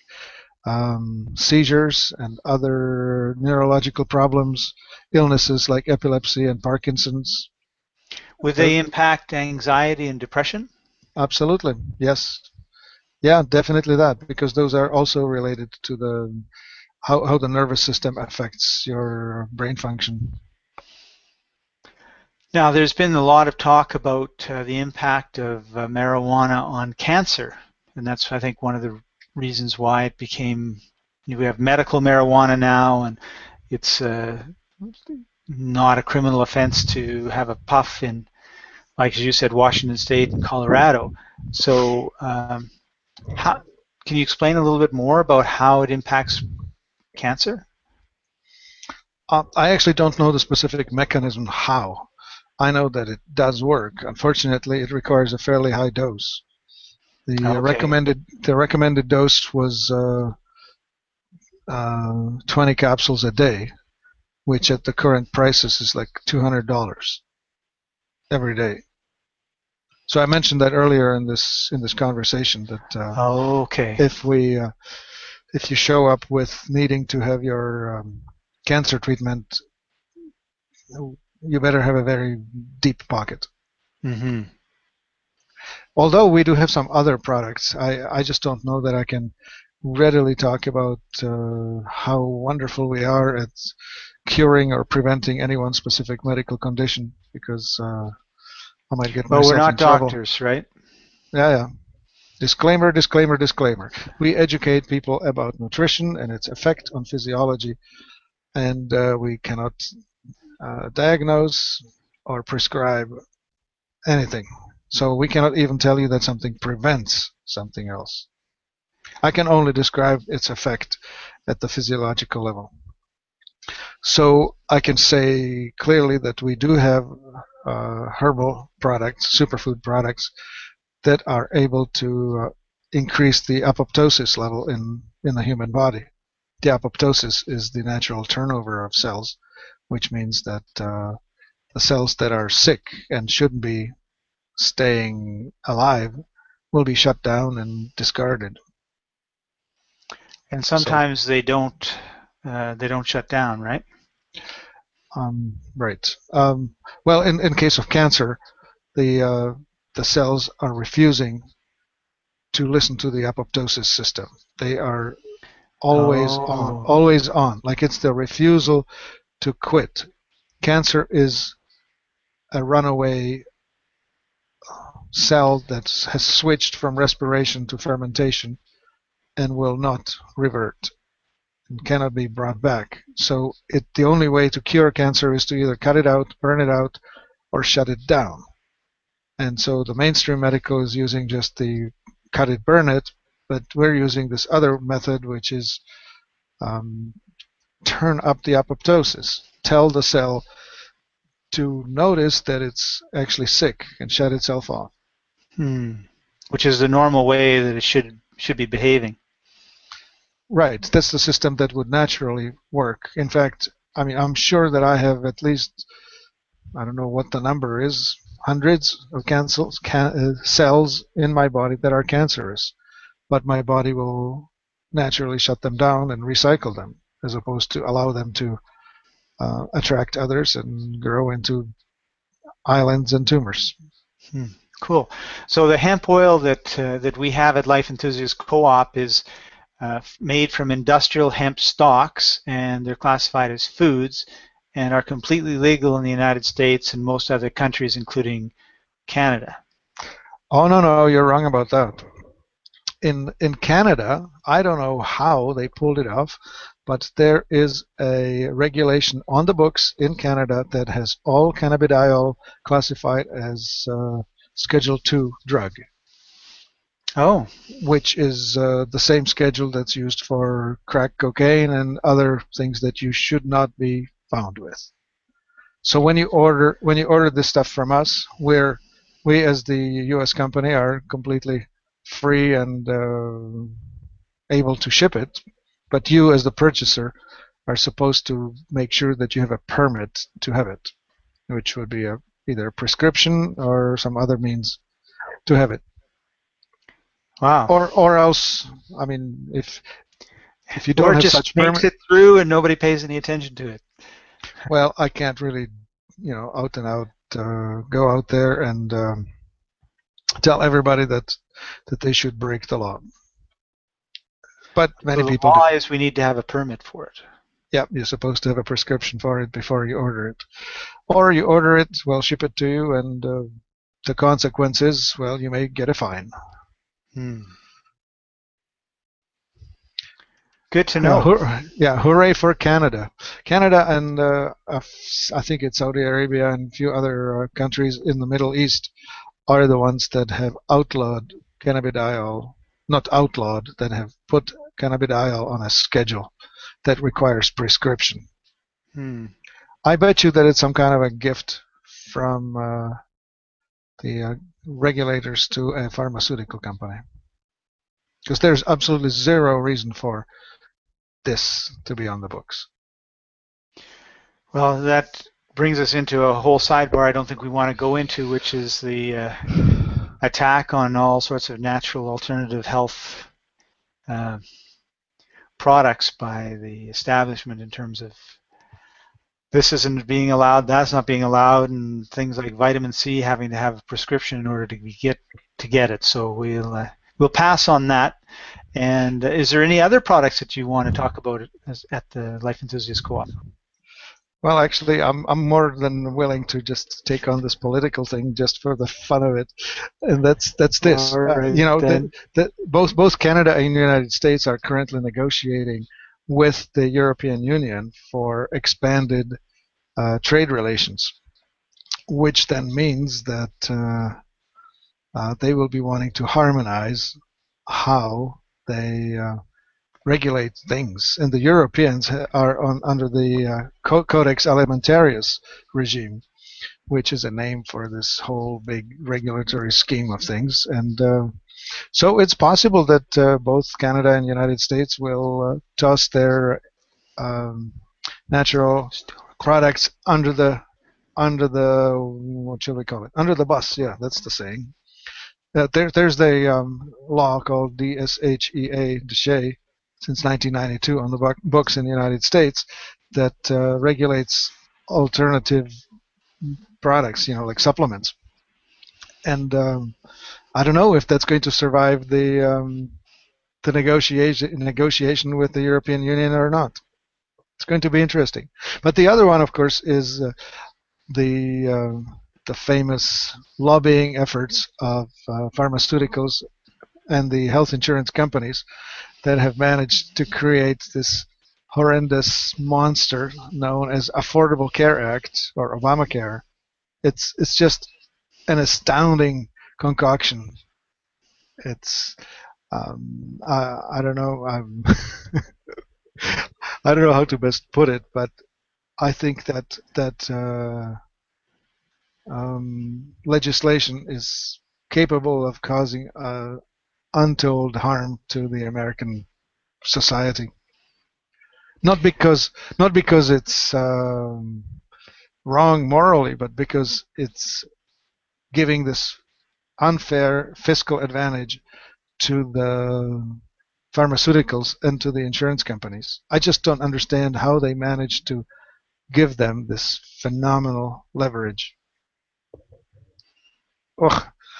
seizures and other neurological problems, illnesses like epilepsy and Parkinson's. Would they impact anxiety and depression? Absolutely, yes. Yeah, definitely that, because those are also related to the how the nervous system affects your brain function. Now, there's been a lot of talk about the impact of marijuana on cancer, and that's, I think, one of the reasons why it became, we have medical marijuana now, and it's not a criminal offense to have a puff in, like as you said, Washington State and Colorado. So can you explain a little bit more about how it impacts cancer? I actually don't know the specific mechanism how. I know that it does work. Unfortunately, it requires a fairly high dose. The recommended dose was 20 capsules a day, which at the current prices is like $200 every day. So I mentioned that earlier in this conversation that if you show up with needing to have your cancer treatment, you better have a very deep pocket. Mm-hmm. Although we do have some other products, I just don't know that I can readily talk about how wonderful we are at curing or preventing any one specific medical condition, because I might get myself in trouble. But we're not doctors, right? Yeah. Disclaimer, disclaimer, disclaimer. We educate people about nutrition and its effect on physiology, and we cannot diagnose or prescribe anything. So we cannot even tell you that something prevents something else. I can only describe its effect at the physiological level. So I can say clearly that we do have herbal products, superfood products, that are able to increase the apoptosis level in the human body. The apoptosis is the natural turnover of cells, which means that the cells that are sick and shouldn't be staying alive will be shut down and discarded. And sometimes they don't shut down, right? Right. Well, in case of cancer, the cells are refusing to listen to the apoptosis system. They are always on, like it's the refusal to quit. Cancer is a runaway cell that has switched from respiration to fermentation and will not revert and cannot be brought back. So the only way to cure cancer is to either cut it out, burn it out, or shut it down. And so the mainstream medical is using just the cut it, burn it, but we're using this other method, which is turn up the apoptosis. Tell the cell to notice that it's actually sick and shut itself off. Which is the normal way that it should be behaving. Right. That's the system that would naturally work. In fact, I'm sure that I have at least, I don't know what the number is, hundreds of cells in my body that are cancerous, but my body will naturally shut them down and recycle them, as opposed to allow them to attract others and grow into islands and tumors. Cool. So the hemp oil that we have at Life Enthusiast Co-op is made from industrial hemp stalks, and they're classified as foods and are completely legal in the United States and most other countries, including Canada. Oh no, no, you're wrong about that. In Canada, I don't know how they pulled it off, but there is a regulation on the books in Canada that has all cannabidiol classified as Schedule 2 drug, Oh, which is the same schedule that's used for crack cocaine and other things that you should not be found with. So when you order this stuff from us, we as the U.S. company are completely free and able to ship it, but you as the purchaser are supposed to make sure that you have a permit to have it, which would be either a prescription or some other means to have it. wow. Or else, I mean, if you Or don't it have just such makes permit, it through and nobody pays any attention to it. well, I can't really, out and out go out there and tell everybody that they should break the law. But So many the people do. law is we need to have a permit for it. Yeah, you're supposed to have a prescription for it before you order it. Or you order it, we'll ship it to you, and the consequence is, well, you may get a fine. Hmm. Good to Yeah, know. hooray for Canada. Canada and I think it's Saudi Arabia and a few other countries in the Middle East are the ones that have outlawed cannabidiol, not outlawed, that have put cannabidiol on a schedule that requires prescription. Hmm. I bet you that it's some kind of a gift from the regulators to a pharmaceutical company. Because there's absolutely zero reason for this to be on the books. Well, that brings us into a whole sidebar I don't think we want to go into, which is the attack on all sorts of natural alternative health uh, products by the establishment in terms of this isn't being allowed, that's not being allowed, and things like vitamin C having to have a prescription in order to get it. So we'll pass on that. And is there any other products that you want to talk about at the Life Enthusiast Co-op? Well, actually, I'm more than willing to just take on this political thing just for the fun of it, and that's this. All right, then. Both Canada and the United States are currently negotiating with the European Union for expanded trade relations, which then means that they will be wanting to harmonize how they regulate things. And the Europeans are under the Codex Alimentarius regime, which is a name for this whole big regulatory scheme of things. And so it's possible that both Canada and the United States will toss their natural products under the what shall we call it? Under the bus. Yeah, that's the saying. There's the law called DSHEA, since 1992 on the books in the United States that regulates alternative products, like supplements. And I don't know if that's going to survive the negotiation with the European Union or not. It's going to be interesting. But the other one, of course, is the famous lobbying efforts of pharmaceuticals and the health insurance companies that have managed to create this horrendous monster known as Affordable Care Act or Obamacare. It's just an astounding concoction. It's I don't know I don't know how to best put it, but I think that legislation is capable of causing untold harm to the American society. Not because it's wrong morally, but because it's giving this unfair fiscal advantage to the pharmaceuticals and to the insurance companies. I just don't understand how they manage to give them this phenomenal leverage. Ugh.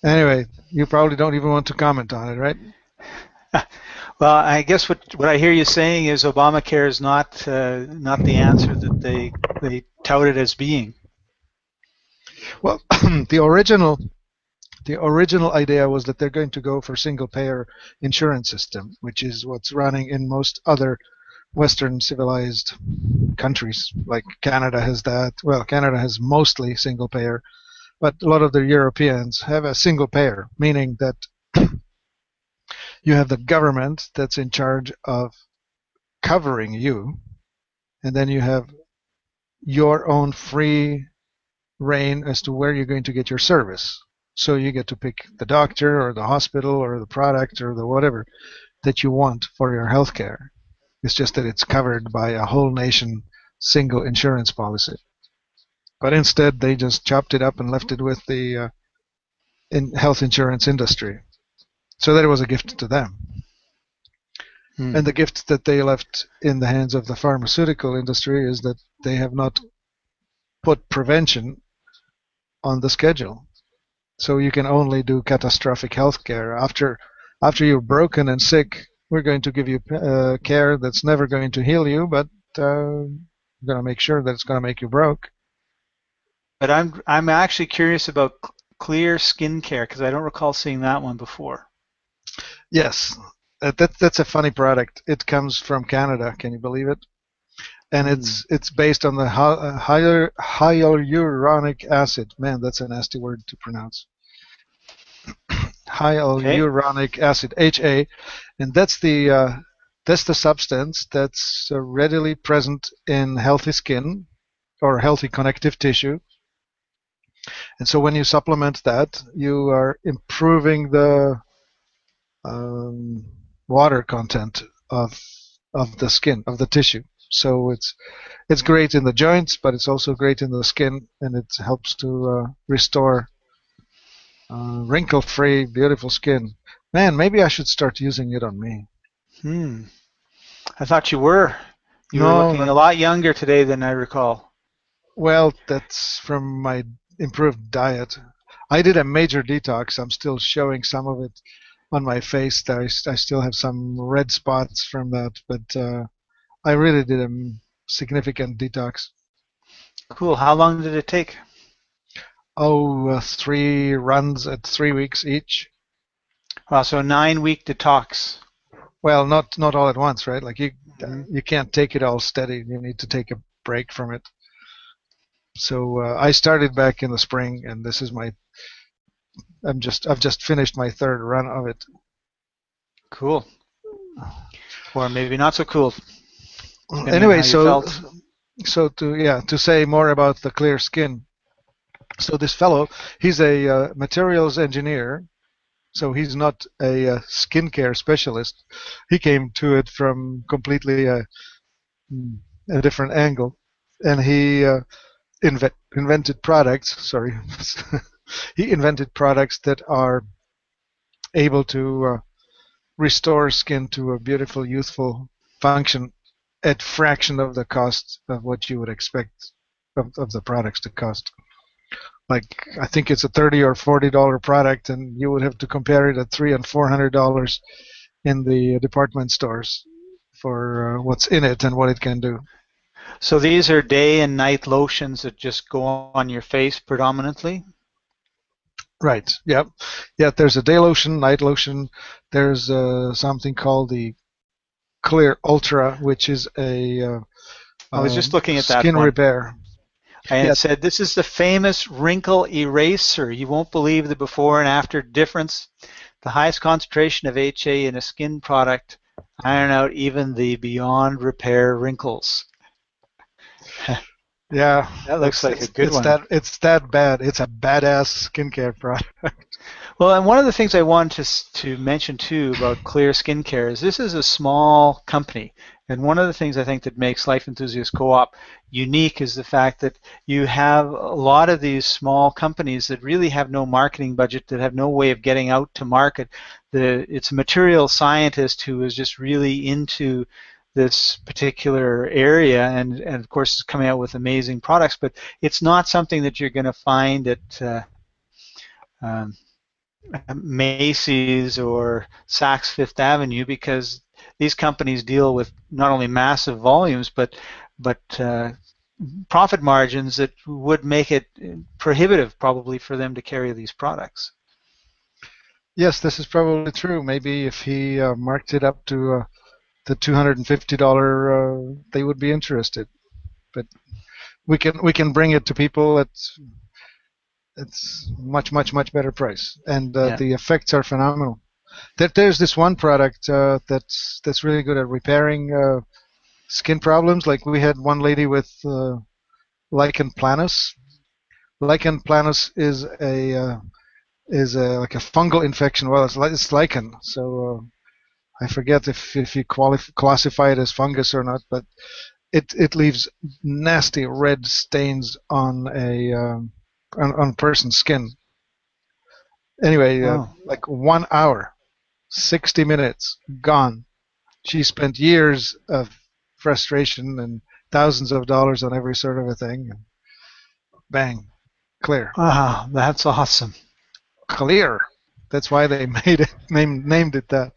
Anyway, you probably don't even want to comment on it, right? Well, I guess what I hear you saying is Obamacare is not the answer that they tout it as being. Well, the original idea was that they're going to go for single payer insurance system, which is what's running in most other Western civilized countries. Like Canada has that. Well, Canada has mostly single payer, but a lot of the Europeans have a single payer, meaning that you have the government that's in charge of covering you, and then you have your own free reign as to where you're going to get your service. So you get to pick the doctor or the hospital or the product or the whatever that you want for your healthcare. It's just that it's covered by a whole nation single insurance policy. But instead, they just chopped it up and left it with the health insurance industry. So that was a gift to them. And the gift that they left in the hands of the pharmaceutical industry is that they have not put prevention on the schedule. So you can only do catastrophic health care. After you're broken and sick, we're going to give you care that's never going to heal you, but we're going to make sure that it's going to make you broke. But I'm actually curious about Clear Skincare because I don't recall seeing that one before. Yes, that's a funny product. It comes from Canada. Can you believe it? And it's based on the hyaluronic acid. Man, that's a nasty word to pronounce. Hyaluronic acid, HA, and that's the substance that's readily present in healthy skin or healthy connective tissue. And so when you supplement that, you are improving the water content of the skin, of the tissue. So it's great in the joints, but it's also great in the skin, and it helps to restore wrinkle-free, beautiful skin. Man, maybe I should start using it on me. I thought you were. You were looking a lot younger today than I recall. Well, that's from my improved diet. I did a major detox. I'm still showing some of it on my face. I still have some red spots from that, but I really did a significant detox. Cool. How long did it take? 3 runs at 3 weeks each. Wow, so a 9-week detox. Well, not all at once, right? Like you can't take it all steady. You need to take a break from it. So I started back in the spring, and this is I've just finished my 3rd run of it. Cool. Or maybe not so cool. Anyway, so to say more about the clear skin. So this fellow, he's a materials engineer. So he's not a skincare specialist. He came to it from completely a different angle, and he invented products. Sorry, he invented products that are able to restore skin to a beautiful, youthful function at fraction of the cost of what you would expect of the products to cost. Like I think it's a $30 or $40 product, and you would have to compare it at $300 and $400 in the department stores for what's in it and what it can do. So these are day and night lotions that just go on your face predominantly? Right. Yep. Yeah. There's a day lotion, night lotion. There's something called the Clear Ultra, which is a I was just looking at that skin one. repair. And it said, this is the famous wrinkle eraser. You won't believe the before and after difference. The highest concentration of HA in a skin product iron out even the beyond repair wrinkles. Yeah, that looks like a good one. It's that bad. It's a badass skincare product. Well, and one of the things I wanted to mention too about Clear Skincare is this is a small company, and one of the things I think that makes Life Enthusiast Co-op unique is the fact that you have a lot of these small companies that really have no marketing budget, that have no way of getting out to market. It's a material scientist who is just really into this particular area, and of course is coming out with amazing products, but it's not something that you're going to find at Macy's or Saks Fifth Avenue, because these companies deal with not only massive volumes but profit margins that would make it prohibitive probably for them to carry these products. Yes, this is probably true. Maybe if he marked it up to the $250, they would be interested. But we can bring it to people at it's much better price, and Yeah. the effects are phenomenal. There's this one product that's really good at repairing skin problems. Like we had one lady with lichen planus. Lichen planus is like a fungal infection. Well, it's lichen, so I forget if you classify it as fungus or not, but it leaves nasty red stains on on a person's skin. Anyway, Oh. like 1 hour, 60 minutes, gone. She spent years of frustration and thousands of dollars on every sort of a thing. And bang, clear. Ah, that's awesome. Clear. That's why they made it named it that.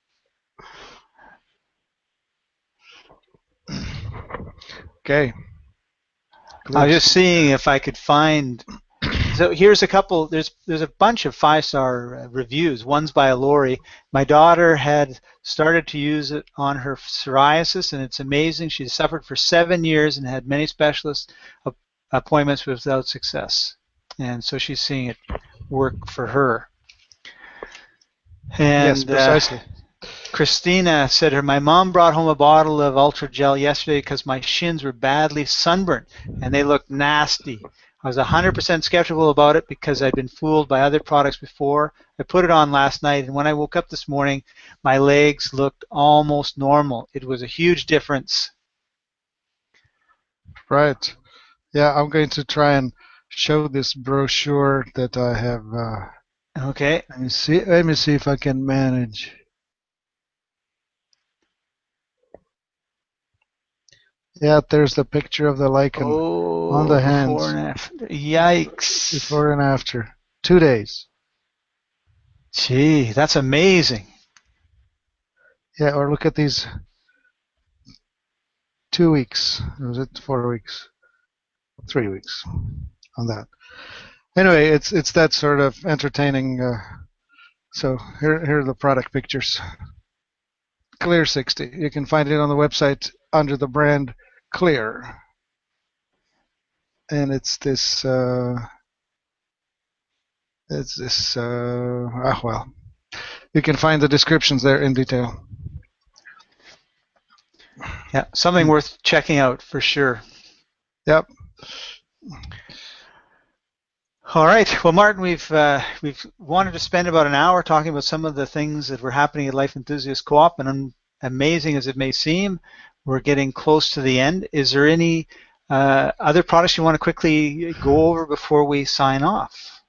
Okay. I Clear. was just seeing if I could find. So here's a couple. There's a bunch of 5-star reviews. One's by Lori. My daughter had started to use it on her psoriasis, and it's amazing. She suffered for 7 years and had many specialist appointments without success, and so she's seeing it work for her. Yes, And precisely. Christina said my mom brought home a bottle of Ultra Gel yesterday because my shins were badly sunburned and they looked nasty. I was 100% skeptical about it because I'd been fooled by other products before. I put it on last night, and when I woke up this morning, my legs looked almost normal. It was a huge difference. Right. Yeah, I'm going to try and show this brochure that I have. Okay. Let me see. Let me see if I can manage. Yeah, there's the picture of the lichen on Oh, the before hands, and after. Yikes. before and after. 2 days. Gee, that's amazing. Yeah, or look at these 2 weeks. Or was it 4 weeks? 3 weeks on that. Anyway, it's that sort of entertaining. So here are the product pictures. Clear 60. You can find it on the website under the brand Clear, and it's this. Well, you can find the descriptions there in detail. Yeah, something worth checking out for sure. Yep. All right. Well, Martin, we've wanted to spend about an hour talking about some of the things that were happening at Life Enthusiast Co-op, and amazing as it may seem, we're getting close to the end. Is there any other products you want to quickly go over before we sign off?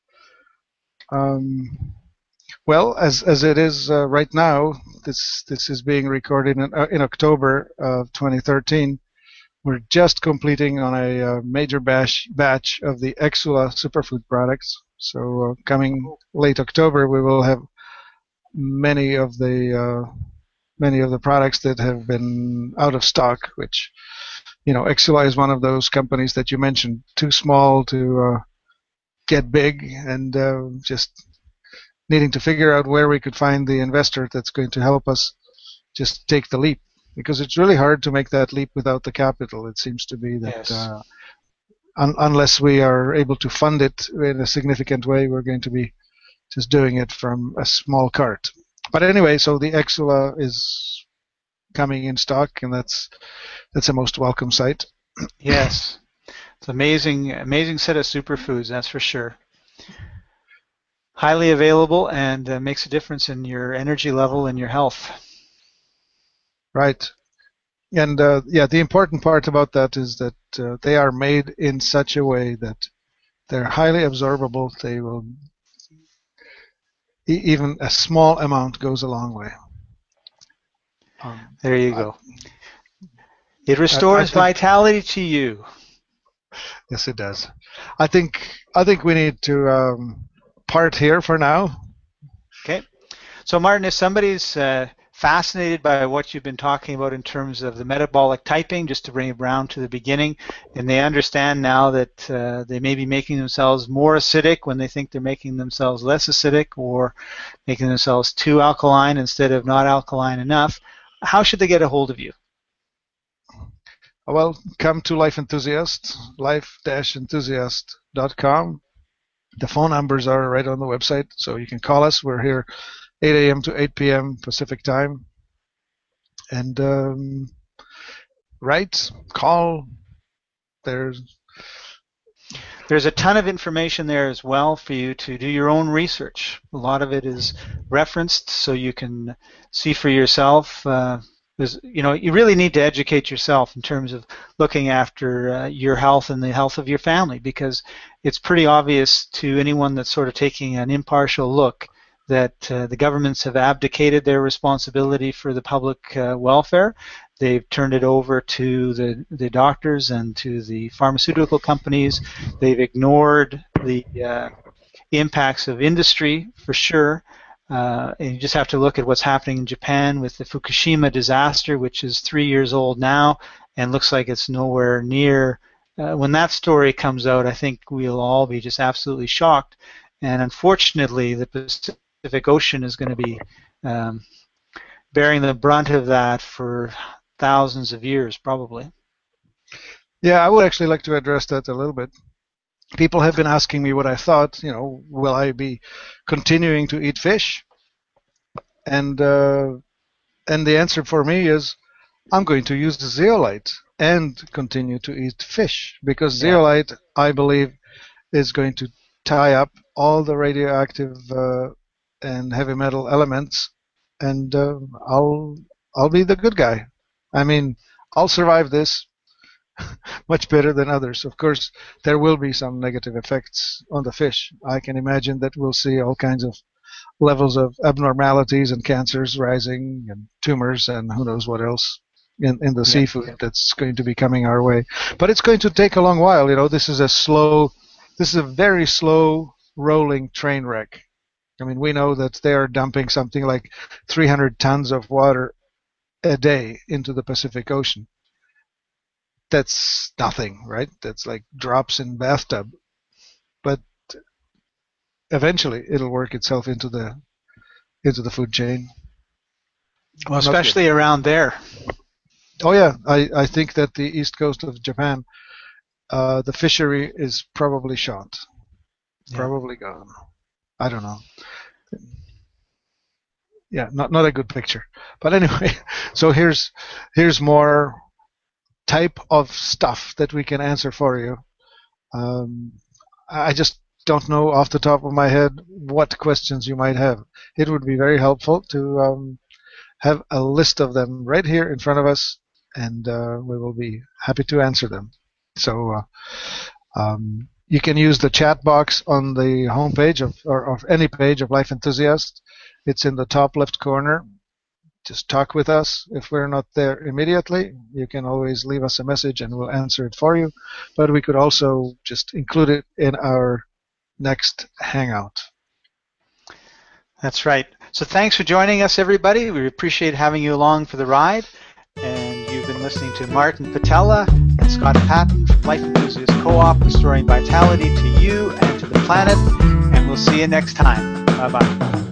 Well, as it is right now, this is being recorded in October of 2013. We're just completing on a major batch of the Exula superfood products. So coming late October, we will have many of the products that have been out of stock. Which, Exula is one of those companies that you mentioned, too small to get big, and just needing to figure out where we could find the investor that's going to help us just take the leap, because it's really hard to make that leap without the capital. It seems to be that Yes. Unless we are able to fund it in a significant way, we're going to be just doing it from a small cart. But anyway, so the Exula is coming in stock, and that's a most welcome sight. Yes. It's amazing set of superfoods, that's for sure. Highly available and makes a difference in your energy level and your health. Right. And the important part about that is that they are made in such a way that they're highly absorbable. They will even a small amount goes a long way. There you go. It I restores think, vitality to you. yes, it does. I think we need to part here for now. Okay. So Martin, if somebody's fascinated by what you've been talking about in terms of the metabolic typing, just to bring it around to the beginning, and they understand now that they may be making themselves more acidic when they think they're making themselves less acidic, or making themselves too alkaline instead of not alkaline enough, how should they get a hold of you? Well, come to Life Enthusiast, life-enthusiast.com. The phone numbers are right on the website, so you can call us. We're here 8 a.m. to 8 p.m. Pacific time. And write, call. There's a ton of information there as well for you to do your own research. A lot of it is referenced, so you can see for yourself. You really need to educate yourself in terms of looking after your health and the health of your family, because it's pretty obvious to anyone that's sort of taking an impartial look that the governments have abdicated their responsibility for the public welfare. They've turned it over to the doctors and to the pharmaceutical companies. They've ignored the impacts of industry, for sure. And you just have to look at what's happening in Japan with the Fukushima disaster, which is 3 years old now and looks like it's nowhere near. When that story comes out, I think we'll all be just absolutely shocked. And unfortunately, the Pacific Ocean is going to be bearing the brunt of that for thousands of years, probably. Yeah, I would actually like to address that a little bit. People have been asking me what I thought, will I be continuing to eat fish? And the answer for me is I'm going to use the zeolite and continue to eat fish, because zeolite, I believe, is going to tie up all the radioactive and heavy metal elements, and I'll be the good guy. I mean, I'll survive this much better than others. Of course, there will be some negative effects on the fish. I can imagine that we'll see all kinds of levels of abnormalities and cancers rising, and tumors, and who knows what else in the seafood that's going to be coming our way. But it's going to take a long while. This is a very slow rolling train wreck. I mean, we know that they are dumping something like 300 tons of water a day into the Pacific Ocean. That's nothing, right? That's like drops in bathtub. But eventually it'll work itself into the food chain. Well, especially around there. Oh yeah, I think that the east coast of Japan, the fishery is probably shot. Probably gone. I don't know. Yeah, not a good picture. But anyway, so here's more type of stuff that we can answer for you. I just don't know off the top of my head what questions you might have. It would be very helpful to have a list of them right here in front of us, and we will be happy to answer them. So you can use the chat box on the homepage of any page of Life Enthusiast. It's in the top left corner. Just talk with us. If we're not there immediately, you can always leave us a message and we'll answer it for you. But we could also just include it in our next Hangout. That's right. So thanks for joining us, everybody. We appreciate having you along for the ride. And you've been listening to Martin Patella and Scott Patton from Life Enthusiast Co-op, restoring vitality to you and to the planet. And we'll see you next time. Bye-bye.